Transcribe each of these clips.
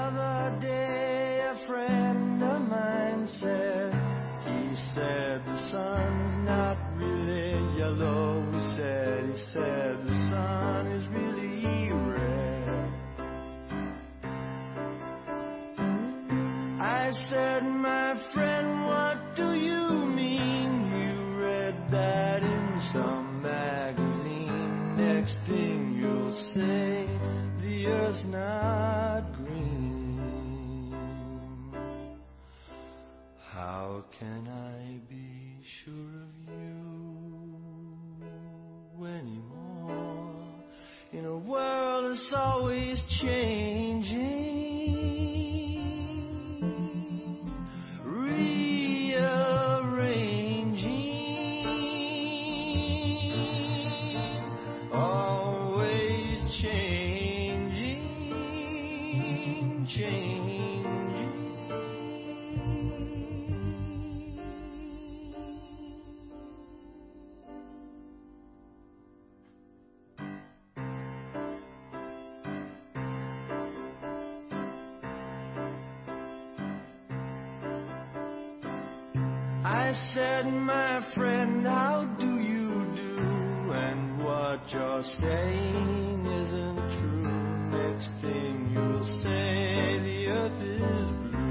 other day a friend of mine said, he said the sun's not really yellow. He said the sun is really red. I said, my friend, what do you mean? You read that in some magazine. Next thing you'll say, the earth's not green. How can I be sure of you anymore? In a world that's always changing, I said, my friend, how do you do? And what you're saying isn't true. Next thing you'll say, the earth is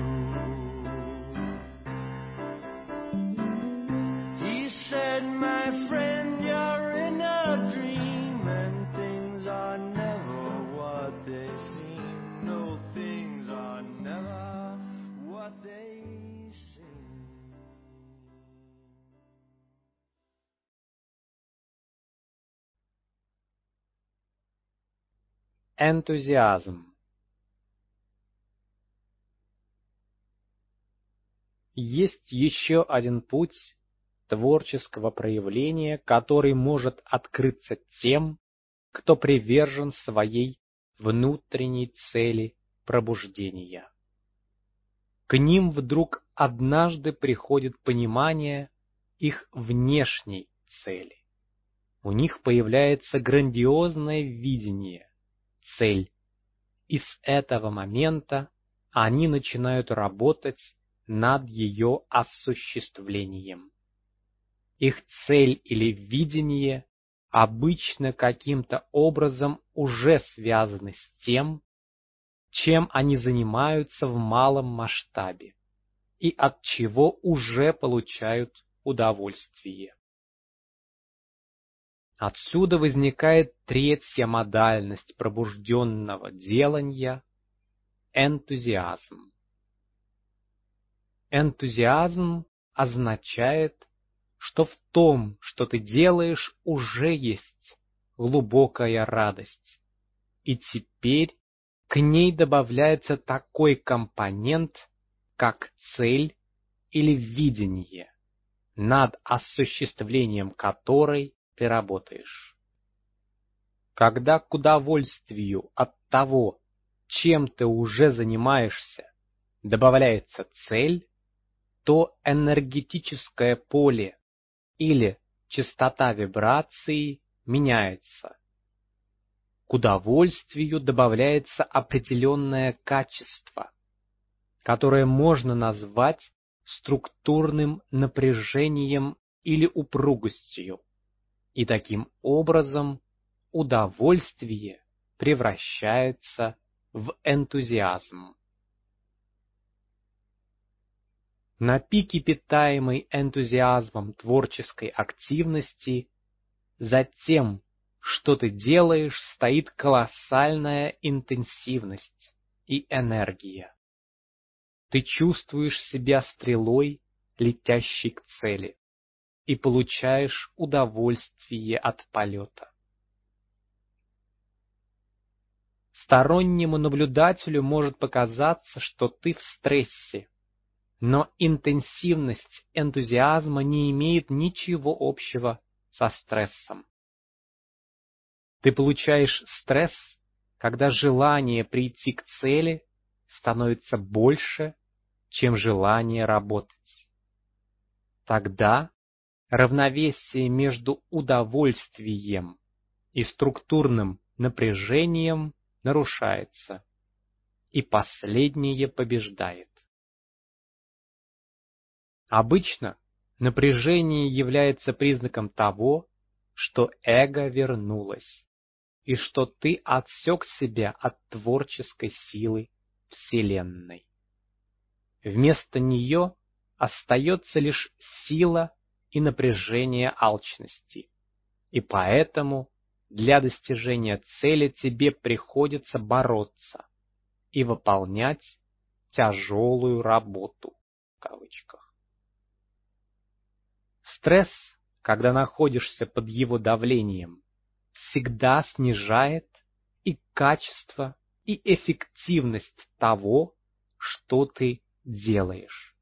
blue. He said, my friend, you're in a dream, and things are never what they seem. No, things are never what they seem. Энтузиазм. Есть еще один путь творческого проявления, который может открыться тем, кто привержен своей внутренней цели пробуждения. К ним вдруг однажды приходит понимание их внешней цели. У них появляется грандиозное видение, цель, и с этого момента они начинают работать над ее осуществлением. Их цель или видение обычно каким-то образом уже связаны с тем, чем они занимаются в малом масштабе и от чего уже получают удовольствие. Отсюда возникает третья модальность пробужденного делания – энтузиазм. Энтузиазм означает, что в том, что ты делаешь, уже есть глубокая радость, и теперь к ней добавляется такой компонент, как цель или видение, над осуществлением которой ты работаешь. Когда к удовольствию от того, чем ты уже занимаешься, добавляется цель, то энергетическое поле или частота вибрации меняется. К удовольствию добавляется определенное качество, которое можно назвать структурным напряжением или упругостью, и таким образом удовольствие превращается в энтузиазм. На пике питаемой энтузиазмом творческой активности за тем, что ты делаешь, стоит колоссальная интенсивность и энергия. Ты чувствуешь себя стрелой, летящей к цели, и получаешь удовольствие от полета. Стороннему наблюдателю может показаться, что ты в стрессе, но интенсивность энтузиазма не имеет ничего общего со стрессом. Ты получаешь стресс, когда желание прийти к цели становится больше, чем желание работать. Тогда равновесие между удовольствием и структурным напряжением нарушается, и последнее побеждает. Обычно напряжение является признаком того, что эго вернулось, и что ты отсек себя от творческой силы Вселенной. Вместо нее остается лишь сила и напряжение алчности, и поэтому для достижения цели тебе приходится бороться и выполнять тяжелую работу в кавычках. Стресс, когда находишься под его давлением, всегда снижает и качество, и эффективность того, что ты делаешь.